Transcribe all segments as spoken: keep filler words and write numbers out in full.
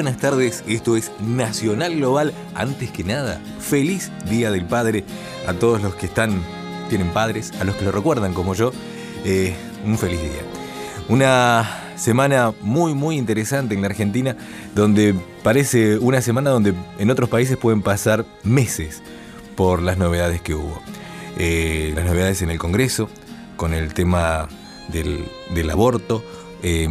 buenas tardes, esto es Nacional Global. Antes que nada, feliz Día del Padre a todos los que están, tienen padres, a los que lo recuerdan como yo, eh, un feliz día. Una semana muy muy interesante en la Argentina, donde parece una semana donde en otros países pueden pasar meses por las novedades que hubo. Eh, las novedades en el Congreso, con el tema del, del aborto, eh,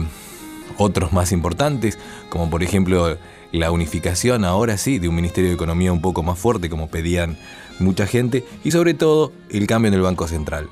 otros más importantes, como por ejemplo la unificación ahora sí de un Ministerio de Economía un poco más fuerte, como pedían mucha gente, y sobre todo el cambio en el Banco Central.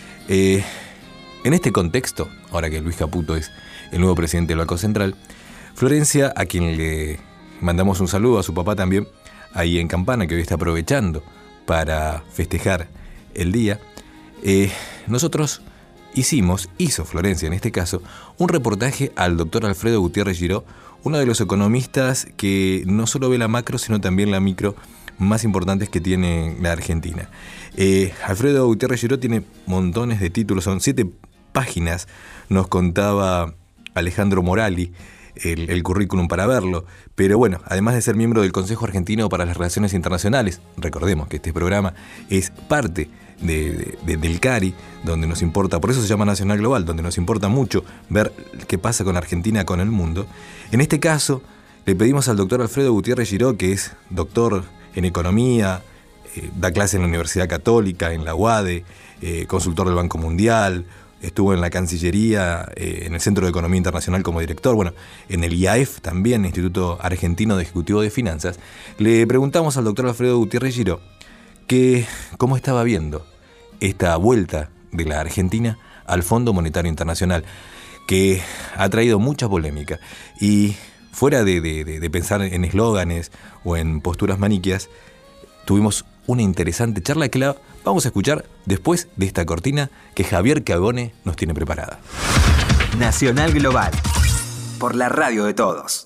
Eh, en este contexto, ahora que Luis Caputo es el nuevo presidente del Banco Central, Florencia, a quien le mandamos un saludo, a su papá también, ahí en Campana, que hoy está aprovechando para festejar el día, eh, nosotros hicimos, hizo Florencia en este caso, un reportaje al doctor Alfredo Gutiérrez Giró, uno de los economistas que no solo ve la macro, sino también la micro más importantes que tiene la Argentina. Eh, Alfredo Gutiérrez Giró tiene montones de títulos, son siete páginas, nos contaba Alejandro Morali, el, el currículum para verlo, pero bueno, además de ser miembro del Consejo Argentino para las Relaciones Internacionales, recordemos que este programa es parte de, de, de, del C A R I, donde nos importa, por eso se llama Nacional Global, donde nos importa mucho ver qué pasa con Argentina, con el mundo. En este caso, le pedimos al doctor Alfredo Gutiérrez Giró, que es doctor en Economía, eh, da clase en la Universidad Católica, en la UADE, eh, consultor del Banco Mundial, estuvo en la Cancillería, eh, en el Centro de Economía Internacional como director, bueno, en el I A E F también, Instituto Argentino de Ejecutivo de Finanzas. Le preguntamos al doctor Alfredo Gutiérrez Giró que cómo estaba viendo esta vuelta de la Argentina al Fondo Monetario Internacional, que ha traído mucha polémica. Y fuera de, de, de pensar en eslóganes o en posturas maniqueas, tuvimos una interesante charla que la vamos a escuchar después de esta cortina que Javier Cabone nos tiene preparada. Nacional Global, por la radio de todos.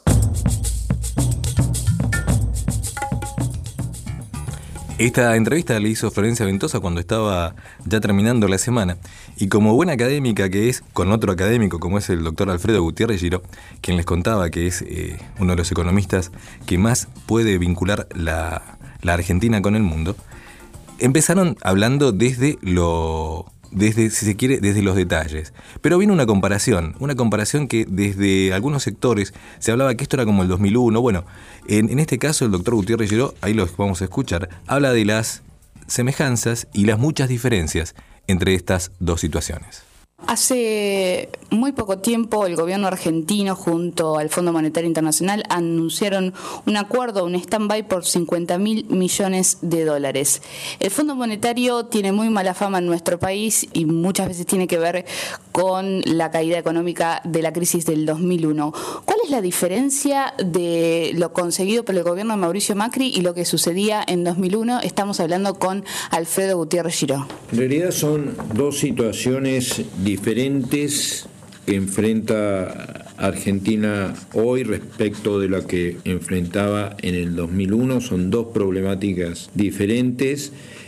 Esta entrevista la hizo Florencia Ventosa cuando estaba ya terminando la semana, y como buena académica que es, con otro académico como es el doctor Alfredo Gutiérrez Giró, quien les contaba que es eh, uno de los economistas que más puede vincular la, la Argentina con el mundo, empezaron hablando desde lo... desde, si se quiere, desde los detalles. Pero vino una comparación, una comparación que desde algunos sectores se hablaba que esto era como el dos mil uno. Bueno, en, en este caso el doctor Gutiérrez Giró, ahí lo vamos a escuchar, habla de las semejanzas y las muchas diferencias entre estas dos situaciones. Hace muy poco tiempo el gobierno argentino junto al Fondo Monetario Internacional anunciaron un acuerdo, un stand-by por cincuenta mil millones de dólares. El Fondo Monetario tiene muy mala fama en nuestro país y muchas veces tiene que ver con la caída económica de la crisis del dos mil uno. ¿Cuál es la diferencia de lo conseguido por el gobierno de Mauricio Macri y lo que sucedía en dos mil uno? Estamos hablando con Alfredo Gutiérrez Giró. En realidad son dos situaciones diferentes diferentes que enfrenta Argentina hoy respecto de la que enfrentaba en el dos mil uno. Son dos problemáticas diferentes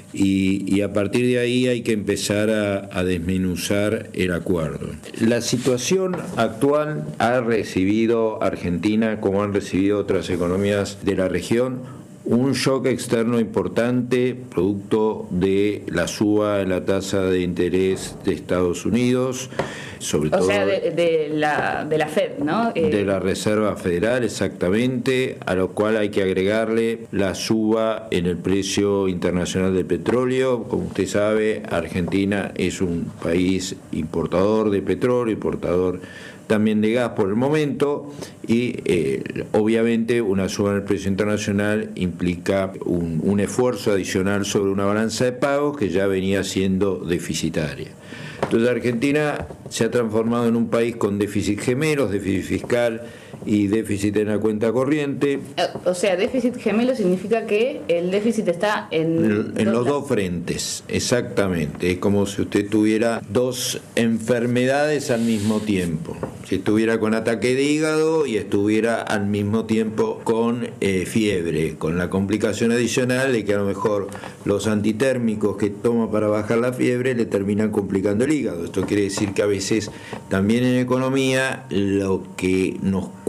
y, y a partir de ahí hay que empezar a, a desmenuzar el acuerdo. La situación actual ha recibido Argentina, como han recibido otras economías de la región, un shock externo importante producto de la suba en la tasa de interés de Estados Unidos, sobre o todo... O sea, de, de, la, de la Fed, ¿no? Eh... De la Reserva Federal, exactamente, a lo cual hay que agregarle la suba en el precio internacional del petróleo. Como usted sabe, Argentina es un país importador de petróleo, importador también de gas por el momento, y eh, obviamente una suba en el precio internacional implica un, un esfuerzo adicional sobre una balanza de pagos que ya venía siendo deficitaria. Entonces Argentina se ha transformado en un país con déficit gemelos, déficit fiscal y déficit en la cuenta corriente. O sea, déficit gemelo significa que el déficit está en... En, en los dos frentes, exactamente. Es como si usted tuviera dos enfermedades al mismo tiempo. Si estuviera con ataque de hígado y estuviera al mismo tiempo con eh, fiebre, con la complicación adicional de que a lo mejor los antitérmicos que toma para bajar la fiebre le terminan complicando el hígado. Esto quiere decir que a veces también en economía lo que nos cuesta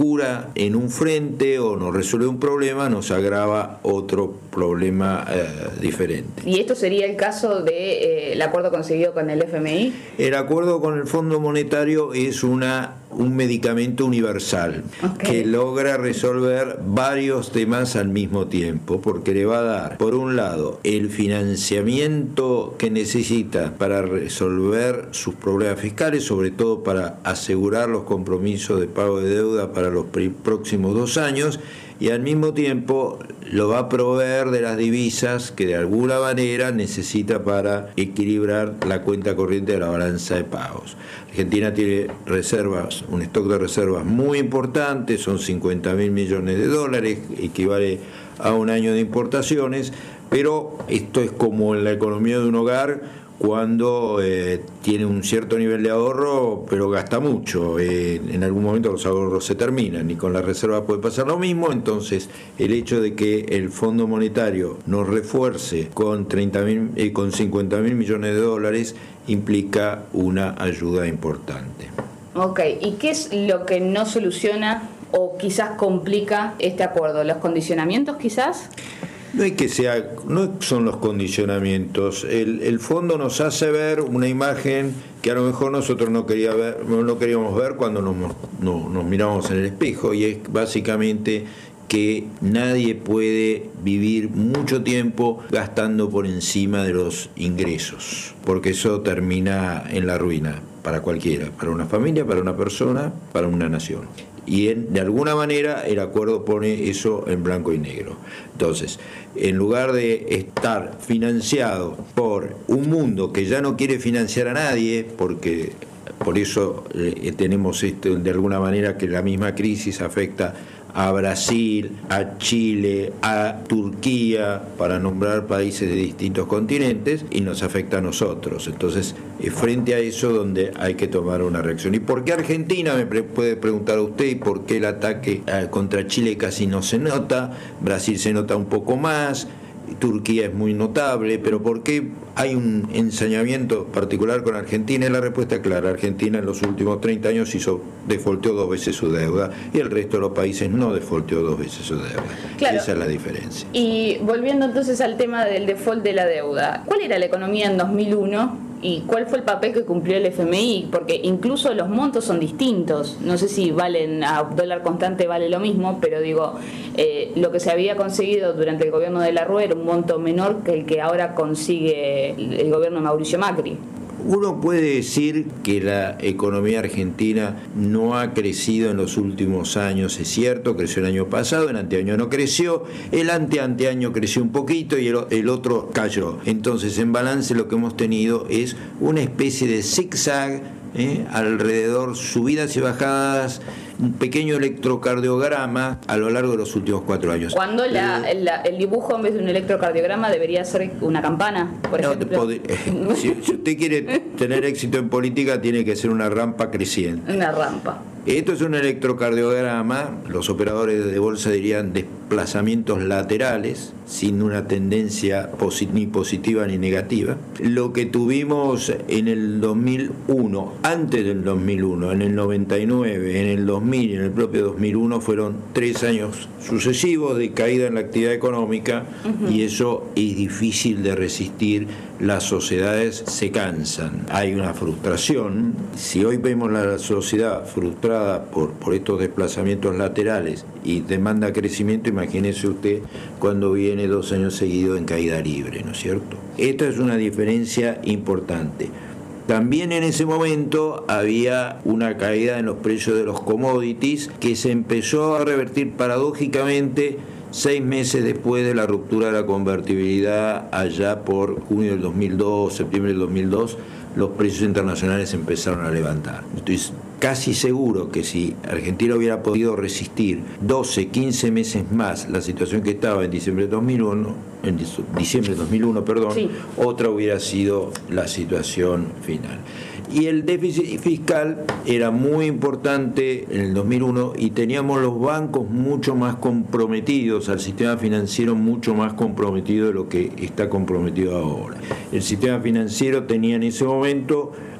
cura en un frente o nos resuelve un problema, nos agrava otro problema eh, diferente. ¿Y esto sería el caso del de, eh, acuerdo conseguido con el F M I? El acuerdo con el Fondo Monetario es una un medicamento universal, okay, que logra resolver varios temas al mismo tiempo, porque le va a dar, por un lado, el financiamiento que necesita para resolver sus problemas fiscales, sobre todo para asegurar los compromisos de pago de deuda para los próximos dos años, y al mismo tiempo lo va a proveer de las divisas que de alguna manera necesita para equilibrar la cuenta corriente de la balanza de pagos. Argentina tiene reservas, un stock de reservas muy importante, son cincuenta mil millones de dólares, equivale a un año de importaciones, pero esto es como en la economía de un hogar, cuando eh, tiene un cierto nivel de ahorro, pero gasta mucho. Eh, en algún momento los ahorros se terminan y con las reservas puede pasar lo mismo. Entonces, el hecho de que el Fondo Monetario nos refuerce con, treinta mil, eh, con cincuenta mil millones de dólares implica una ayuda importante. Ok, ¿y qué es lo que no soluciona o quizás complica este acuerdo? ¿Los condicionamientos quizás? No es que sea, no son los condicionamientos. El, el fondo nos hace ver una imagen que a lo mejor nosotros no, quería ver, no queríamos ver cuando nos, no, nos miramos en el espejo, y es básicamente que nadie puede vivir mucho tiempo gastando por encima de los ingresos, porque eso termina en la ruina para cualquiera, para una familia, para una persona, para una nación. Y en, de alguna manera el acuerdo pone eso en blanco y negro. Entonces, en lugar de estar financiado por un mundo que ya no quiere financiar a nadie, porque por eso eh, tenemos esto de alguna manera que la misma crisis afecta a Brasil, a Chile, a Turquía, para nombrar países de distintos continentes, y nos afecta a nosotros. Entonces, es frente a eso donde hay que tomar una reacción. ¿Y por qué Argentina? Me pre- puede preguntar usted, ¿y por qué el ataque eh, contra Chile casi no se nota? Brasil se nota un poco más, Turquía es muy notable, pero ¿por qué hay un ensañamiento particular con Argentina? Y la respuesta es clara: Argentina en los últimos treinta años hizo defaulteó dos veces su deuda y el resto de los países no defaulteó dos veces su deuda. Claro. Esa es la diferencia. Y volviendo entonces al tema del default de la deuda, ¿cuál era la economía en dos mil uno? ¿Y cuál fue el papel que cumplió el F M I? Porque incluso los montos son distintos. No sé si valen a dólar constante vale lo mismo, pero digo, eh, lo que se había conseguido durante el gobierno de la Rúa era un monto menor que el que ahora consigue el gobierno de Mauricio Macri. Uno puede decir que la economía argentina no ha crecido en los últimos años, es cierto, creció el año pasado, el anteaño no creció, el anteanteaño creció un poquito y el, el otro cayó. Entonces, en balance lo que hemos tenido es una especie de zigzag, ¿eh? alrededor, subidas y bajadas, un pequeño electrocardiograma a lo largo de los últimos cuatro años. Cuando la, la, el dibujo en vez de un electrocardiograma debería ser una campana, por no, ejemplo. Pod- si, si usted quiere tener éxito en política, tiene que ser una rampa creciente. Una rampa. Esto es un electrocardiograma, los operadores de bolsa dirían desplazamientos laterales, sin una tendencia posit- ni positiva ni negativa. Lo que tuvimos en el dos mil uno, antes del dos mil uno, en el noventa y nueve, en el dos mil y en el propio dos mil uno fueron tres años sucesivos de caída en la actividad económica, uh-huh. y eso es difícil de resistir. Las sociedades se cansan, hay una frustración. Si hoy vemos la sociedad frustrada por, por estos desplazamientos laterales y demanda crecimiento, imagínese usted cuando viene dos años seguidos en caída libre, ¿no es cierto? Esta es una diferencia importante. También en ese momento había una caída en los precios de los commodities que se empezó a revertir paradójicamente seis meses después de la ruptura de la convertibilidad, allá por junio del dos mil dos, septiembre del dos mil dos, los precios internacionales empezaron a levantar. Estoy casi seguro que si Argentina hubiera podido resistir doce, quince meses más la situación que estaba en diciembre de dos mil uno, en diciembre de dos mil uno, perdón, sí. otra hubiera sido la situación final. Y el déficit fiscal era muy importante en el dos mil uno y teníamos los bancos mucho más comprometidos, al sistema financiero mucho más comprometido de lo que está comprometido ahora. El sistema financiero tenía en ese momento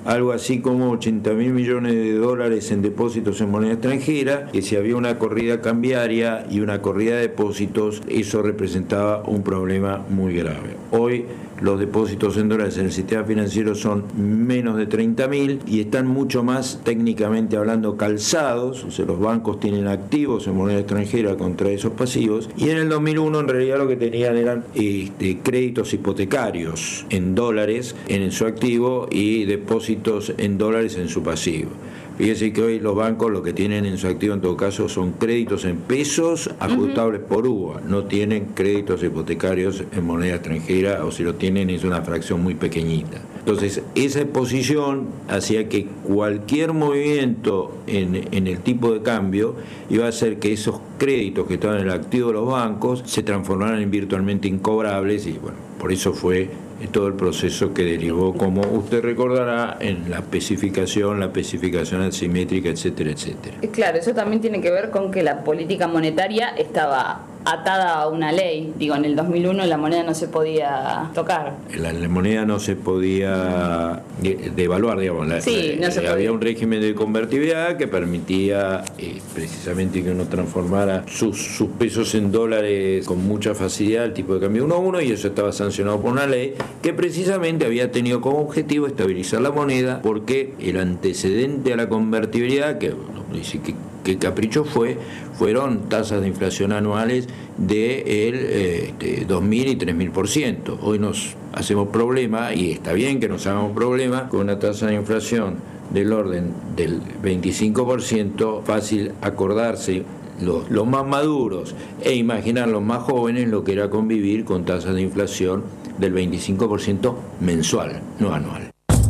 algo así como ochenta mil millones de dólares en depósitos en moneda extranjera, que si había una corrida cambiaria y una corrida de depósitos, eso representaba un problema muy grave. Hoy los depósitos en dólares en el sistema financiero son menos de treinta mil y están mucho más técnicamente hablando calzados, o sea, los bancos tienen activos en moneda extranjera contra esos pasivos, y en el dos mil uno en realidad lo que tenían eran este, créditos hipotecarios en dólares en su activo y depósitos en dólares en su pasivo. Fíjese que hoy los bancos lo que tienen en su activo en todo caso son créditos en pesos ajustables uh-huh. por U V A, no tienen créditos hipotecarios en moneda extranjera, o si lo tienen es una fracción muy pequeñita. Entonces esa exposición hacía que cualquier movimiento en, en el tipo de cambio iba a hacer que esos créditos que estaban en el activo de los bancos se transformaran en virtualmente incobrables, y bueno, por eso fue todo el proceso que derivó, como usted recordará, en la especificación, la especificación asimétrica, etcétera, etcétera. Claro, eso también tiene que ver con que la política monetaria estaba atada a una ley. Digo, en el dos mil uno la moneda no se podía tocar. La, la moneda no se podía devaluar, digamos. La, sí, no se había podía. Un régimen de convertibilidad que permitía eh, precisamente que uno transformara sus, sus pesos en dólares con mucha facilidad, el tipo de cambio uno a uno, y eso estaba sancionado por una ley que precisamente había tenido como objetivo estabilizar la moneda, porque el antecedente a la convertibilidad, que no dice que que capricho fue, fueron tasas de inflación anuales de el eh, de dos mil y tres mil por ciento. Hoy nos hacemos problema, y está bien que nos hagamos problema, con una tasa de inflación del orden del veinticinco por ciento, fácil acordarse los, los más maduros e imaginar los más jóvenes lo que era convivir con tasas de inflación del veinticinco por ciento mensual, no anual.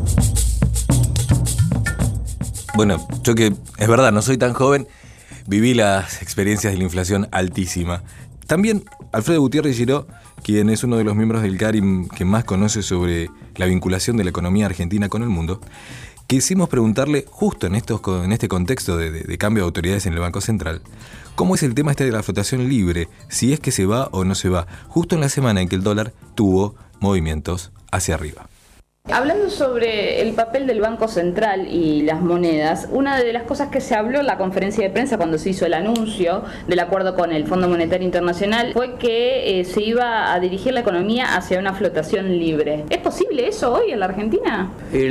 Bueno, yo que es verdad, no soy tan joven, viví las experiencias de la inflación altísima. También Alfredo Gutiérrez Giró, quien es uno de los miembros del CARIM que más conoce sobre la vinculación de la economía argentina con el mundo, quisimos preguntarle, justo en, estos, en este contexto de, de, de cambio de autoridades en el Banco Central, cómo es el tema este de la flotación libre, si es que se va o no se va, justo en la semana en que el dólar tuvo movimientos hacia arriba. Hablando sobre el papel del Banco Central y las monedas, una de las cosas que se habló en la conferencia de prensa cuando se hizo el anuncio del acuerdo con el Fondo Monetario Internacional fue que eh, se iba a dirigir la economía hacia una flotación libre. ¿Es posible eso hoy en la Argentina?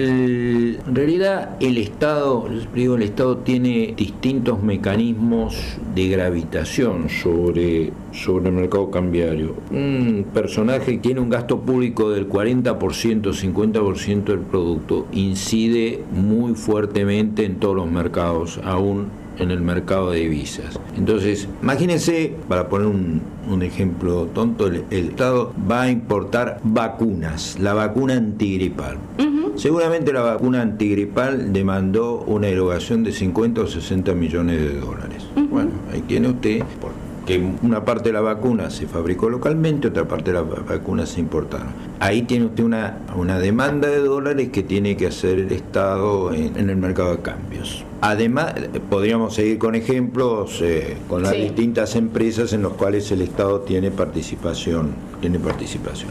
El, en realidad el Estado, digo, el Estado tiene distintos mecanismos de gravitación sobre, sobre el mercado cambiario. Un personaje que tiene un gasto público del cuarenta por ciento, cincuenta por ciento del producto, incide muy fuertemente en todos los mercados, aún en el mercado de divisas. Entonces, imagínense, para poner un, un ejemplo tonto, el, el Estado va a importar vacunas, la vacuna antigripal. Uh-huh. Seguramente la vacuna antigripal demandó una erogación de cincuenta o sesenta millones de dólares. Uh-huh. Bueno, ahí tiene usted que una parte de la vacuna se fabricó localmente, otra parte de la vacuna se importaron. Ahí tiene usted una, una demanda de dólares que tiene que hacer el Estado en, en el mercado de cambios. Además, podríamos seguir con ejemplos, eh, con las sí. distintas empresas en las cuales el Estado tiene participación, tiene participación.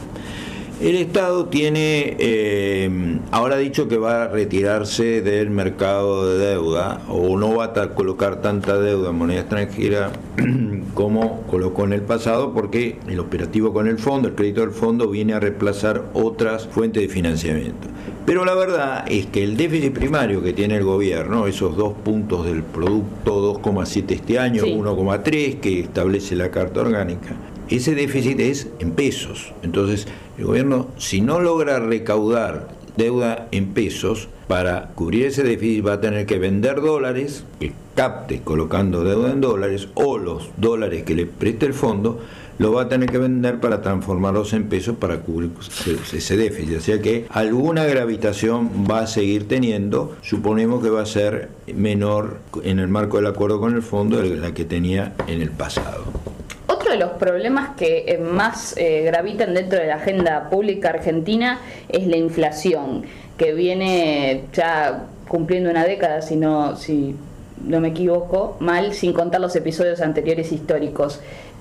El Estado tiene, eh, ahora ha dicho que va a retirarse del mercado de deuda, o no va a colocar tanta deuda en moneda extranjera como colocó en el pasado, porque el operativo con el fondo, el crédito del fondo, viene a reemplazar otras fuentes de financiamiento. Pero la verdad es que el déficit primario que tiene el gobierno, esos dos puntos del producto, dos coma siete este año, sí. uno coma tres que establece la Carta Orgánica, ese déficit es en pesos. Entonces, el gobierno, si no logra recaudar deuda en pesos, para cubrir ese déficit va a tener que vender dólares, que capte colocando deuda en dólares, o los dólares que le preste el fondo, lo va a tener que vender para transformarlos en pesos para cubrir ese déficit. O sea que alguna gravitación va a seguir teniendo, suponemos que va a ser menor en el marco del acuerdo con el fondo de la que tenía en el pasado. Otro de los problemas que eh, más eh, gravitan dentro de la agenda pública argentina es la inflación, que viene ya cumpliendo una década, si no, si no me equivoco, mal, sin contar los episodios anteriores históricos.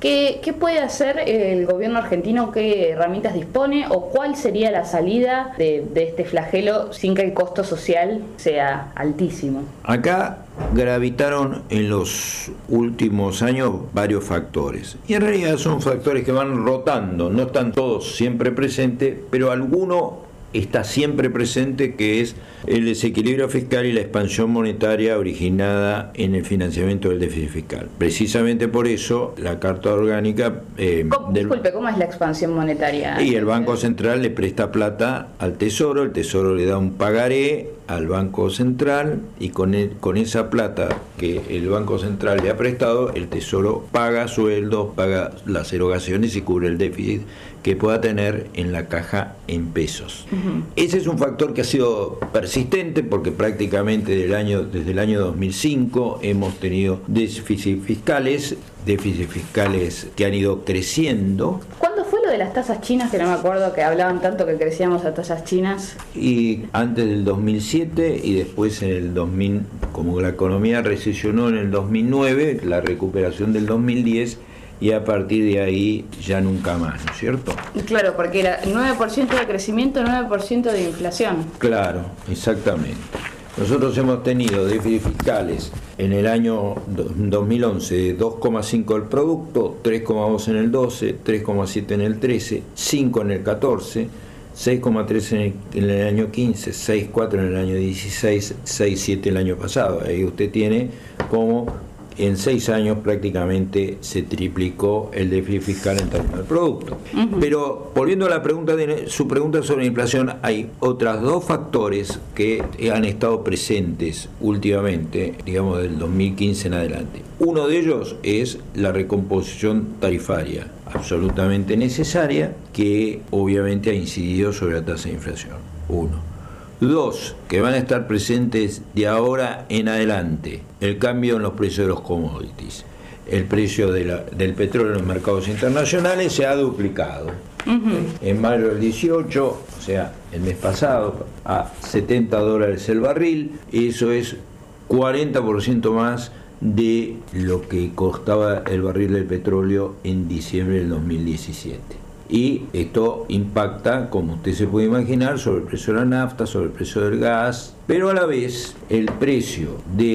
¿Qué, qué puede hacer el gobierno argentino? ¿Qué herramientas dispone? ¿O cuál sería la salida de, de este flagelo sin que el costo social sea altísimo? Acá gravitaron en los últimos años varios factores. Y en realidad son factores que van rotando, no están todos siempre presentes, pero alguno está siempre presente, que es el desequilibrio fiscal y la expansión monetaria originada en el financiamiento del déficit fiscal. Precisamente por eso la Carta Orgánica... Eh, ¿Cómo, del, disculpe, ¿cómo es la expansión monetaria? Y el Banco Central le presta plata al Tesoro, el Tesoro le da un pagaré al Banco Central y con, el, con esa plata que el Banco Central le ha prestado, el Tesoro paga sueldos, paga las erogaciones y cubre el déficit que pueda tener en la caja en pesos. Uh-huh. Ese es un factor que ha sido persistente porque prácticamente del año, desde el año dos mil cinco hemos tenido déficits fiscales, déficits fiscales que han ido creciendo. ¿Cuándo fue lo de las tasas chinas, que no me acuerdo, que hablaban tanto que crecíamos a tasas chinas? Y antes del dos mil siete y después en el dos mil, como la economía recesionó en el dos mil nueve, la recuperación del dos mil diez, y a partir de ahí ya nunca más, ¿no es cierto? Claro, porque era nueve por ciento de crecimiento, nueve por ciento de inflación. Claro, exactamente. Nosotros hemos tenido déficits fiscales en el año dos mil once de dos coma cinco del producto, tres coma dos en el doce, tres coma siete en el trece, cinco en el catorce, seis coma tres en el, en el año quince, seis coma cuatro en el año dieciséis, seis coma siete el año pasado. Ahí usted tiene como en seis años prácticamente se triplicó el déficit fiscal en términos del producto. Uh-huh. Pero volviendo a la pregunta de su pregunta sobre la inflación, hay otros dos factores que han estado presentes últimamente, digamos del dos mil quince en adelante. Uno de ellos es la recomposición tarifaria, absolutamente necesaria, que obviamente ha incidido sobre la tasa de inflación. Uno. Dos, que van a estar presentes de ahora en adelante, el cambio en los precios de los commodities. El precio de la, del petróleo en los mercados internacionales se ha duplicado. Uh-huh. En mayo del dieciocho, o sea, el mes pasado, a setenta dólares el barril. Eso es cuarenta por ciento más de lo que costaba el barril del petróleo en diciembre del dos mil diecisiete. Y esto impacta, como usted se puede imaginar, sobre el precio de la nafta, sobre el precio del gas, pero a la vez el precio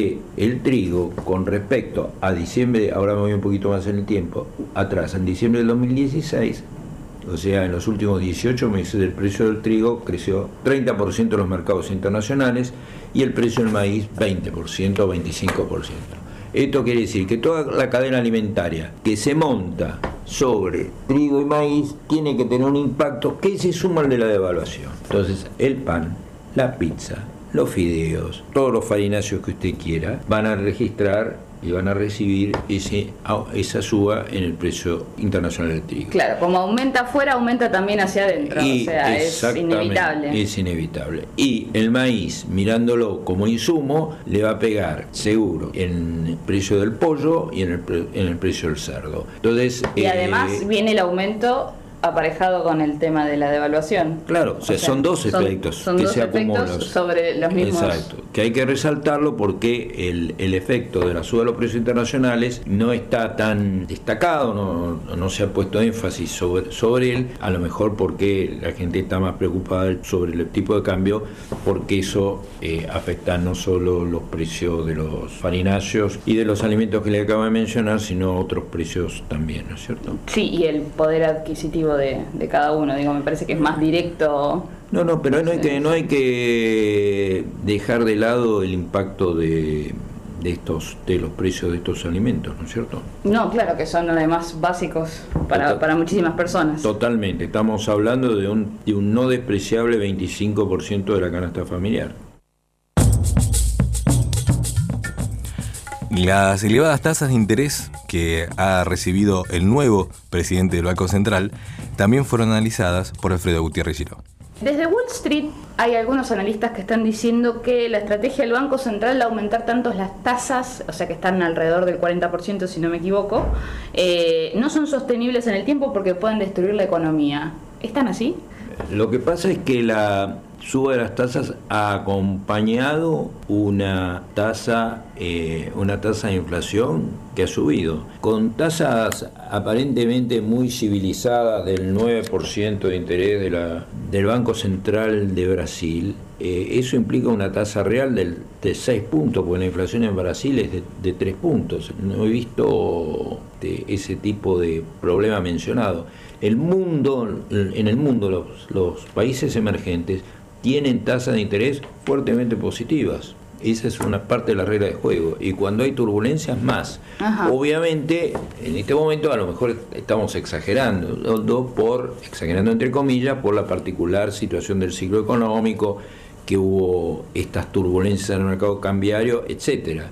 del trigo con respecto a diciembre, ahora me voy un poquito más en el tiempo, atrás, en diciembre del dos mil dieciséis, o sea, en los últimos dieciocho meses el precio del trigo creció treinta por ciento en los mercados internacionales y el precio del maíz veinte por ciento o veinticinco por ciento. Esto quiere decir que toda la cadena alimentaria que se monta sobre trigo y maíz tiene que tener un impacto que se suma al de la devaluación. Entonces, el pan, la pizza, los fideos, todos los farináceos que usted quiera, van a registrar y van a recibir ese, esa suba en el precio internacional del trigo. Claro, como aumenta afuera, aumenta también hacia adentro, y o sea, es inevitable. Es inevitable. Y el maíz, mirándolo como insumo, le va a pegar seguro en el precio del pollo y en el, en el precio del cerdo. Entonces, y eh, además viene el aumento aparejado con el tema de la devaluación. Claro, o sea, o sea son dos efectos son, son que dos se efectos acumulan sobre los mismos. Exacto, que hay que resaltarlo porque el, el efecto de la suba de los precios internacionales no está tan destacado, no, no se ha puesto énfasis sobre, sobre él, a lo mejor porque la gente está más preocupada sobre el tipo de cambio, porque eso eh, afecta no solo los precios de los farináceos y de los alimentos que le acabo de mencionar, sino otros precios también, ¿no es cierto? Sí, y el poder adquisitivo De, de cada uno, digo, me parece que es más directo. No, no, pero no hay que no hay que dejar de lado el impacto de, de estos de los precios de estos alimentos, ¿no es cierto? No, claro que son además básicos para, Total, para muchísimas personas. Totalmente, estamos hablando de un de un no despreciable veinticinco por ciento de la canasta familiar. Las elevadas tasas de interés que ha recibido el nuevo presidente del Banco Central también fueron analizadas por Alfredo Gutiérrez Giró. Desde Wall Street hay algunos analistas que están diciendo que la estrategia del Banco Central de aumentar tanto las tasas, o sea que están alrededor del cuarenta por ciento si no me equivoco, eh, no son sostenibles en el tiempo porque pueden destruir la economía. ¿Están así? Lo que pasa es que la suba de las tasas ha acompañado una tasa eh, una tasa de inflación que ha subido, con tasas aparentemente muy civilizadas del nueve por ciento de interés de la, del Banco Central de Brasil. Eh, eso implica una tasa real del, de seis puntos, porque la inflación en Brasil es de, de tres puntos. No he visto de ese tipo de problema mencionado. El mundo, en el mundo, los, los países emergentes tienen tasas de interés fuertemente positivas. Esa es una parte de la regla de juego. Y cuando hay turbulencias, más. Ajá. Obviamente, en este momento a lo mejor estamos exagerando, por, exagerando entre comillas, por la particular situación del ciclo económico, que hubo estas turbulencias en el mercado cambiario, etcétera.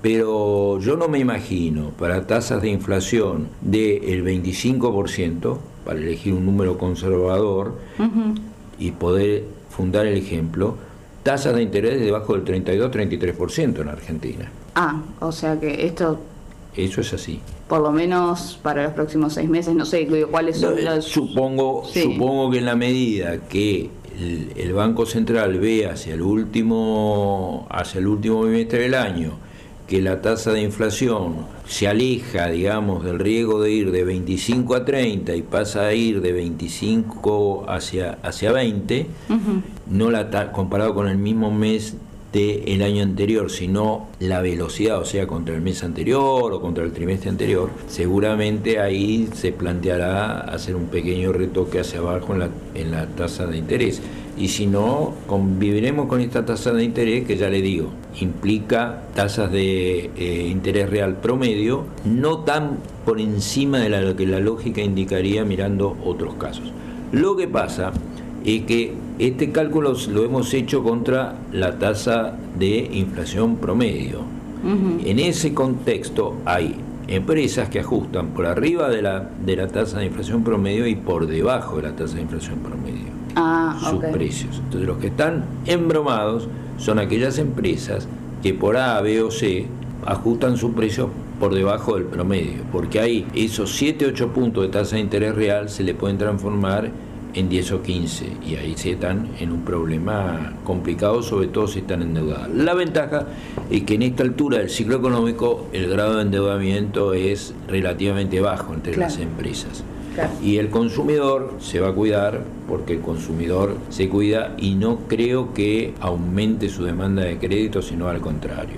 Pero yo no me imagino para tasas de inflación del veinticinco por ciento, para elegir un número conservador, uh-huh, y poder fundar el ejemplo, tasas de interés debajo del treinta y dos a treinta y tres por ciento en Argentina. Ah, o sea que esto... Eso es así. Por lo menos para los próximos seis meses, no sé cuáles son no, los... Supongo, sí. supongo que en la medida que el, el Banco Central ve hacia el último, hacia el último bimestre del año que la tasa de inflación se aleja, digamos, del riesgo de ir de veinticinco a treinta y pasa a ir de veinticinco hacia, hacia veinte, uh-huh, no la ta- comparado con el mismo mes del año anterior, sino la velocidad, o sea, contra el mes anterior o contra el trimestre anterior, seguramente ahí se planteará hacer un pequeño retoque hacia abajo en la, en la tasa de interés. Y si no, conviviremos con esta tasa de interés que ya le digo, implica tasas de eh, interés real promedio, no tan por encima de la, lo que la lógica indicaría mirando otros casos. Lo que pasa es que este cálculo lo hemos hecho contra la tasa de inflación promedio. Uh-huh. En ese contexto hay empresas que ajustan por arriba de la, de la tasa de inflación promedio y por debajo de la tasa de inflación promedio. Ah, sus okay. precios. Entonces los que están embromados son aquellas empresas que por A, B o C ajustan su precio por debajo del promedio, porque ahí esos siete, ocho puntos de tasa de interés real se le pueden transformar en diez o quince, y ahí se están en un problema complicado, sobre todo si están endeudadas. La ventaja es que en esta altura del ciclo económico el grado de endeudamiento es relativamente bajo entre claro. las empresas. Claro. Y el consumidor se va a cuidar porque el consumidor se cuida y no creo que aumente su demanda de crédito, sino al contrario.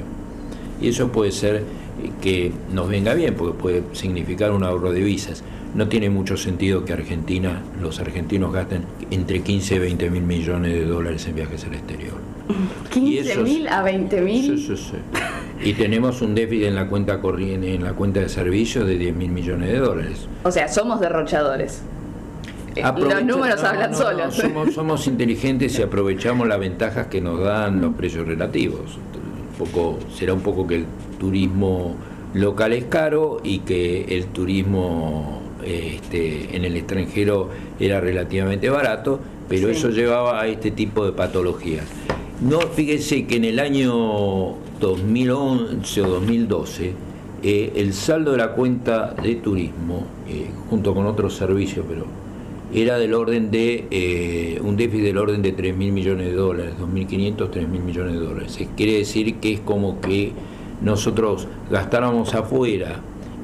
Y eso puede ser que nos venga bien porque puede significar un ahorro de divisas. No tiene mucho sentido que Argentina, los argentinos gasten entre quince y veinte mil millones de dólares en viajes al exterior. ¿quince mil a veinte mil? Sí, sí, sí. Y tenemos un déficit en la cuenta corriente, en la cuenta de servicios de diez mil millones de dólares. O sea, somos derrochadores. Aprovecha, los números no, hablan no, solos. No, somos, somos inteligentes y aprovechamos las ventajas que nos dan los precios relativos. Un poco, será un poco que el turismo local es caro y que el turismo este, en el extranjero era relativamente barato, pero sí. eso llevaba a este tipo de patologías. No, fíjense que en el año dos mil once o dos mil doce eh, el saldo de la cuenta de turismo, eh, junto con otros servicios, pero era del orden de eh, un déficit del orden de tres mil millones de dólares, dos mil quinientos, tres mil millones de dólares. Quiere decir que es como que nosotros gastáramos afuera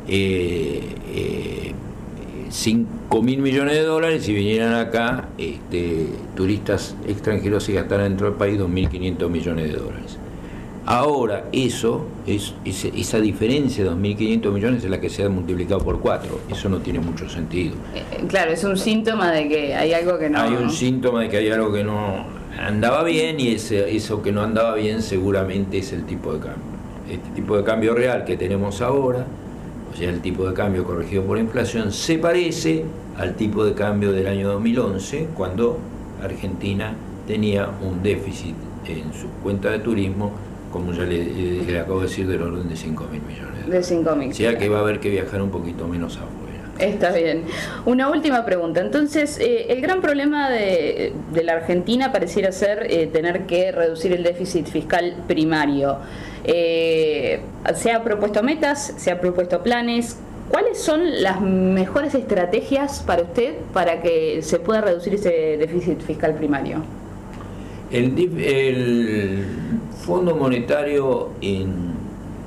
eh, eh, cinco mil millones de dólares y vinieran acá este, turistas extranjeros y gastaran dentro del país dos mil quinientos millones de dólares. Ahora eso, es, es, esa diferencia de dos mil quinientos millones es la que se ha multiplicado por cuatro. Eso no tiene mucho sentido. Eh, claro, es un síntoma de que hay algo que no... Hay un síntoma de que hay algo que no andaba bien, y ese, eso que no andaba bien seguramente es el tipo de cambio. Este tipo de cambio real que tenemos ahora, o sea, el tipo de cambio corregido por inflación, se parece al tipo de cambio del año dos mil once, cuando Argentina tenía un déficit en su cuenta de turismo, como ya le, le acabo de decir, del orden de cinco mil millones. De cinco mil. O sea que va a haber que viajar un poquito menos afuera. Está bien. Una última pregunta. Entonces, eh, el gran problema de, de la Argentina pareciera ser eh, tener que reducir el déficit fiscal primario. Eh, se ha propuesto metas, se ha propuesto planes. ¿Cuáles son las mejores estrategias para usted para que se pueda reducir ese déficit fiscal primario? El, el Fondo Monetario en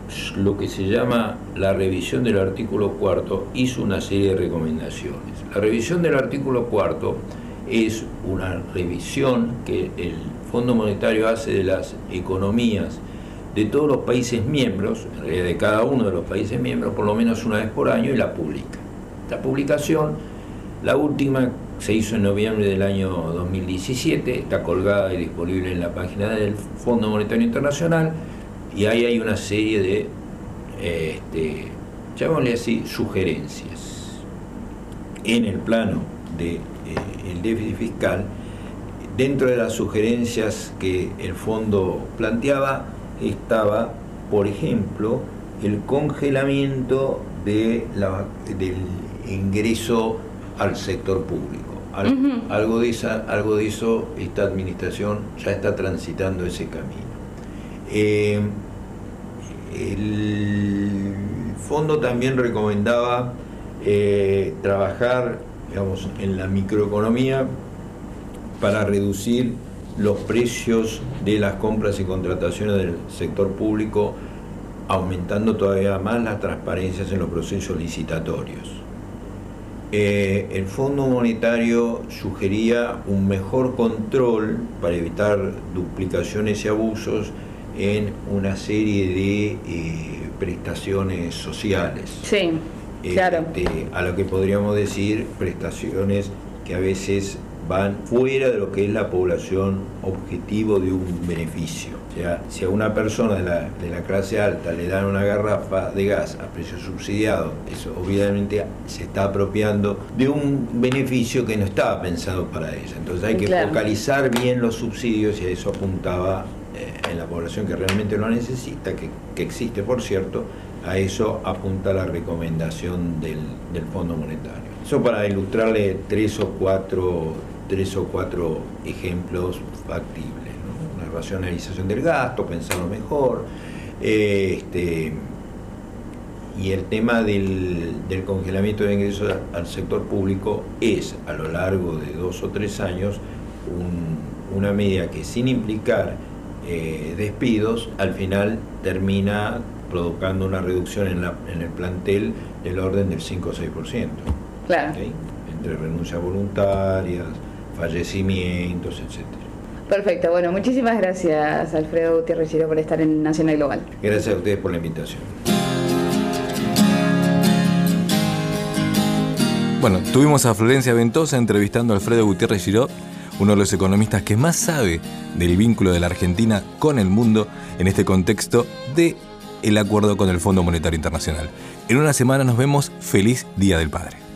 lo que se llama la revisión del artículo cuarto, hizo una serie de recomendaciones. La revisión del artículo cuarto es una revisión que el Fondo Monetario hace de las economías de todos los países miembros, en realidad de cada uno de los países miembros, por lo menos una vez por año, y la publica. La publicación, la última, se hizo en noviembre del año dos mil diecisiete, está colgada y disponible en la página del Fondo Monetario Internacional, y ahí hay una serie de, este, llamémosle así, sugerencias. En el plano del de, déficit fiscal, dentro de las sugerencias que el fondo planteaba, estaba, por ejemplo, el congelamiento de la, del ingreso al sector público. Al, uh-huh. algo, de esa, algo de eso esta administración ya está transitando ese camino. Eh, el fondo también recomendaba eh, trabajar, digamos, en la microeconomía para reducir los precios de las compras y contrataciones del sector público, aumentando todavía más las transparencias en los procesos licitatorios. Eh, el Fondo Monetario sugería un mejor control para evitar duplicaciones y abusos en una serie de eh, prestaciones sociales. Sí, claro. Este, a lo que podríamos decir prestaciones que a veces van fuera de lo que es la población objetivo de un beneficio. O sea, si a una persona de la, de la clase alta le dan una garrafa de gas a precio subsidiado, eso obviamente se está apropiando de un beneficio que no estaba pensado para ella. Entonces hay que claro. focalizar bien los subsidios, y a eso apuntaba eh, en la población que realmente lo necesita, que, que existe, por cierto. A eso apunta la recomendación del, del Fondo Monetario. Eso para ilustrarle tres o cuatro, tres o cuatro ejemplos factibles, ¿no? Una racionalización del gasto, pensarlo mejor, eh, este, y el tema del, del congelamiento de ingresos al sector público es, a lo largo de dos o tres años, un, una medida que, sin implicar eh, despidos, al final termina provocando una reducción en, la, en el plantel del orden del cinco o seis por ciento. Claro. ¿Okay? Entre renuncias voluntarias, fallecimientos, etcétera. Perfecto. Bueno, muchísimas gracias, Alfredo Gutiérrez Giró, por estar en Nacional Global. Gracias a ustedes por la invitación. Bueno, tuvimos a Florencia Ventosa entrevistando a Alfredo Gutiérrez Giró, uno de los economistas que más sabe del vínculo de la Argentina con el mundo en este contexto de el acuerdo con el Fondo Monetario Internacional. En una semana nos vemos. Feliz Día del Padre.